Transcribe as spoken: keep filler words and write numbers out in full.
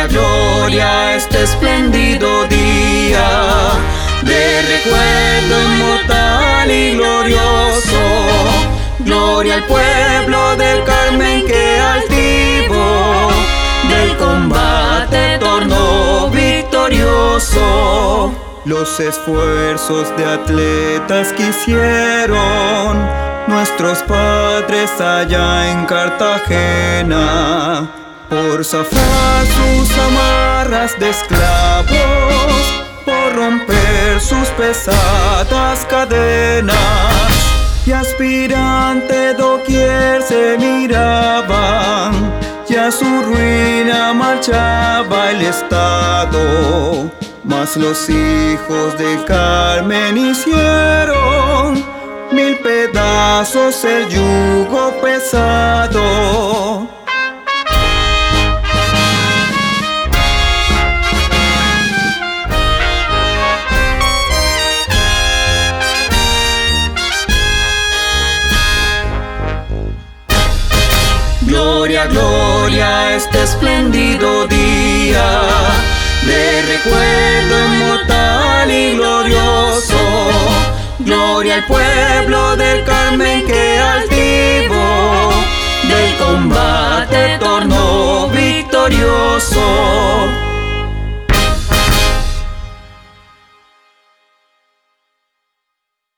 Gloria, gloria, este espléndido día de recuerdo inmortal y glorioso. Gloria al pueblo del Carmen que altivo del combate tornó victorioso. Los esfuerzos de atletas que hicieron nuestros padres allá en Cartagena, por zafar sus amarras de esclavos, por romper sus pesadas cadenas, y aspirante doquier se miraban, y a su ruina marchaba el Estado. Mas los hijos del Carmen hicieron mil pedazos el yugo pesado. Gloria, gloria, este espléndido día de recuerdo inmortal y glorioso. Gloria al pueblo del Carmen que altivo del combate tornó victorioso.